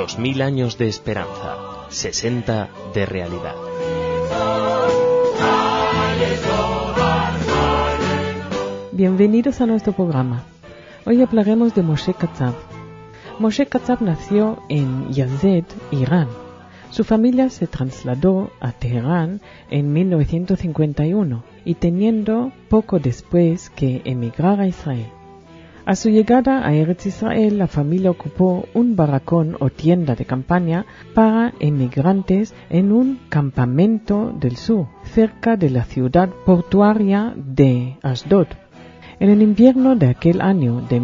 2000 años de esperanza, 60 de realidad. Bienvenidos a nuestro programa. Hoy hablaremos de Moshe Katsav. Moshe Katsav nació en Yazd, Irán. Su familia se trasladó a Teherán en 1951 y teniendo poco después que emigrar a Israel. A su llegada a Eretz Israel, la familia ocupó un barracón o tienda de campaña para emigrantes en un campamento del sur, cerca de la ciudad portuaria de Ashdod. En el invierno de aquel año de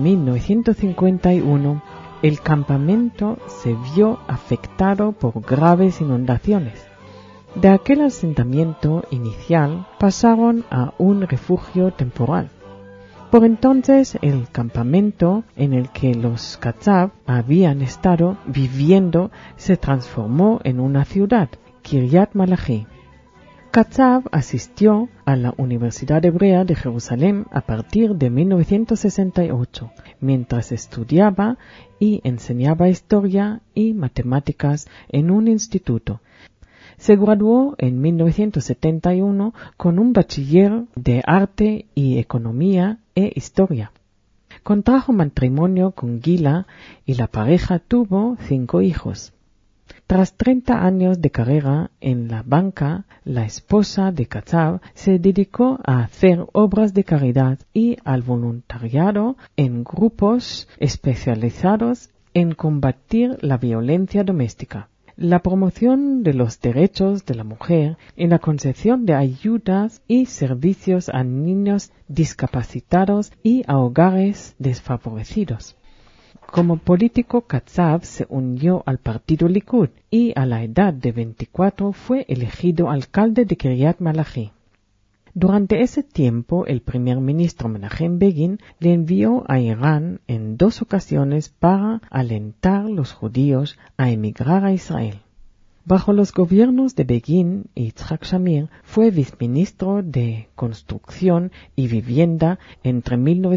1951, el campamento se vio afectado por graves inundaciones. De aquel asentamiento inicial pasaron a un refugio temporal. Por entonces el campamento en el que los Katsav habían estado viviendo se transformó en una ciudad, Kiryat Malachi. Katsav asistió a la Universidad Hebrea de Jerusalén a partir de 1968, mientras estudiaba y enseñaba historia y matemáticas en un instituto. Se graduó en 1971 con un bachiller de arte y economía e historia. Contrajo matrimonio con Gila y la pareja tuvo 5 hijos. Tras 30 años de carrera en la banca, la esposa de Katsav se dedicó a hacer obras de caridad y al voluntariado en grupos especializados en combatir la violencia doméstica, la promoción de los derechos de la mujer, en la concesión de ayudas y servicios a niños discapacitados y a hogares desfavorecidos. Como político, Katsav se unió al partido Likud y a la edad de 24 fue elegido alcalde de Kiryat Malachi. Durante ese tiempo, el primer ministro Menachem Begin le envió a Irán en 2 ocasiones para alentar a los judíos a emigrar a Israel. Bajo los gobiernos de Begin y Yitzhak Shamir fue viceministro de Construcción y Vivienda entre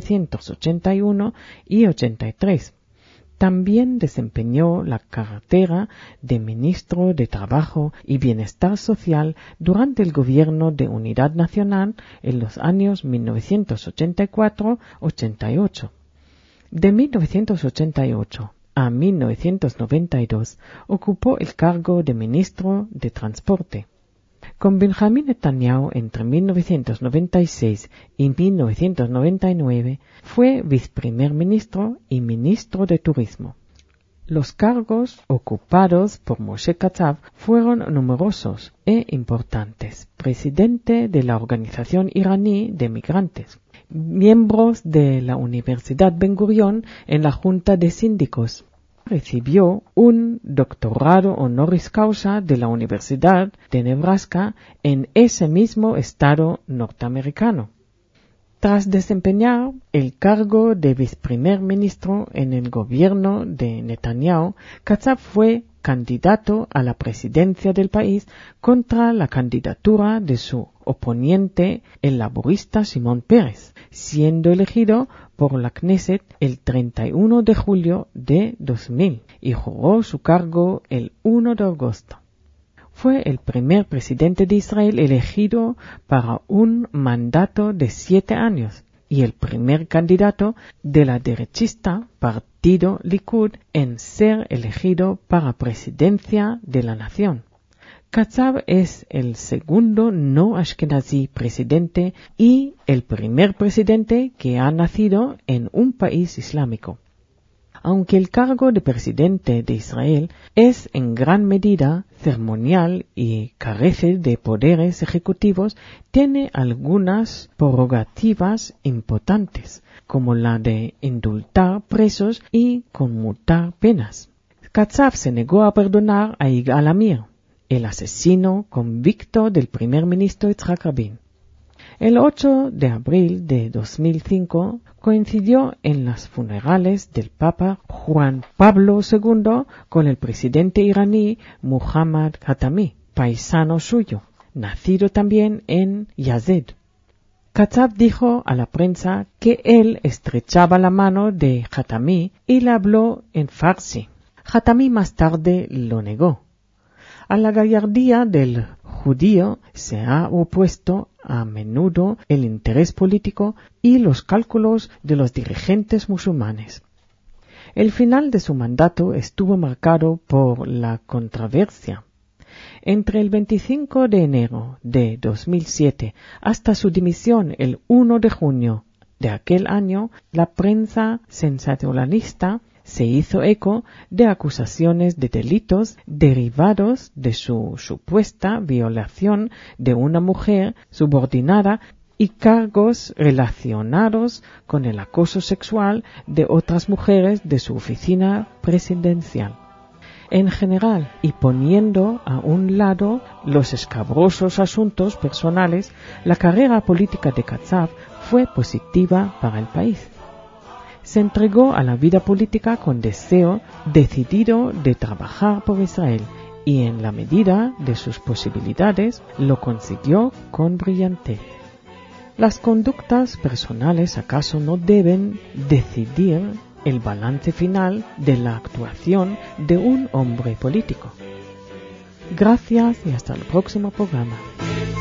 1981 y 83. También desempeñó la cartera de ministro de Trabajo y Bienestar Social durante el gobierno de Unidad Nacional en los años 1984-88. De 1988 a 1992 ocupó el cargo de ministro de Transporte. Con Benjamin Netanyahu entre 1996 y 1999 fue viceprimer ministro y ministro de Turismo. Los cargos ocupados por Moshe Katsav fueron numerosos e importantes. Presidente de la Organización Iraní de Migrantes, miembros de la Universidad Ben Gurion en la Junta de Síndicos. Recibió un doctorado honoris causa de la Universidad de Nebraska en ese mismo estado norteamericano. Tras desempeñar el cargo de viceprimer ministro en el gobierno de Netanyahu, Katsav fue candidato a la presidencia del país contra la candidatura de su oponente, el laborista Shimon Peres, siendo elegido por la Knesset el 31 de julio de 2000 y juró su cargo el 1 de agosto. Fue el primer presidente de Israel elegido para un mandato de 7 años y el primer candidato de la derechista partido Likud en ser elegido para presidencia de la nación. Katsav es el segundo no ashkenazí presidente y el primer presidente que ha nacido en un país islámico. Aunque el cargo de presidente de Israel es en gran medida ceremonial y carece de poderes ejecutivos, tiene algunas prerrogativas importantes, como la de indultar presos y conmutar penas. Katsav se negó a perdonar a Yigal Amir, el asesino convicto del primer ministro Yitzhak Rabin. El 8 de abril de 2005 coincidió en los funerales del Papa Juan Pablo II con el presidente iraní Muhammad Khatami, paisano suyo, nacido también en Yazd. Katsav dijo a la prensa que él estrechaba la mano de Khatami y le habló en farsi. Hatami más tarde lo negó. A la gallardía del judío se ha opuesto a menudo el interés político y los cálculos de los dirigentes musulmanes. El final de su mandato estuvo marcado por la controversia. Entre el 25 de enero de 2007 hasta su dimisión el 1 de junio de aquel año, la prensa sensacionalista se hizo eco de acusaciones de delitos derivados de su supuesta violación de una mujer subordinada y cargos relacionados con el acoso sexual de otras mujeres de su oficina presidencial. En general, y poniendo a un lado los escabrosos asuntos personales, la carrera política de Katsav fue positiva para el país. Se entregó a la vida política con deseo decidido de trabajar por Israel y en la medida de sus posibilidades lo consiguió con brillantez. Las conductas personales acaso no deben decidir el balance final de la actuación de un hombre político. Gracias y hasta el próximo programa.